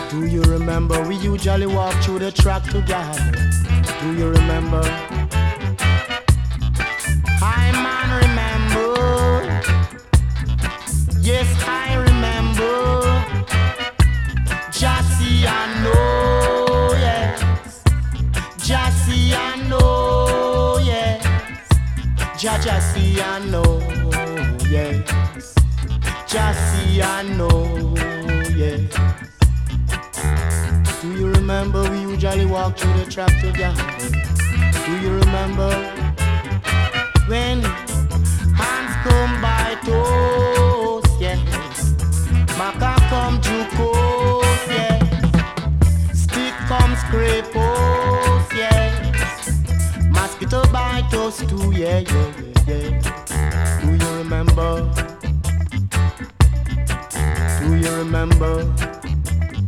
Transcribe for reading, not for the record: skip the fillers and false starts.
Do you remember we usually walk through the track together? Do you remember? I man remember. Yes, I remember. Jassy, I know, yes. Jassy, I know, yes. Jassy, I know, yes. Jassy, I know, yes. Do you remember we usually walk through the track together? Do you remember when hands come by toes, yes. Maca come juicose, yes. Stick come scrapos, yes. Mosquito bite us too, yeah. Do you remember? Do you remember?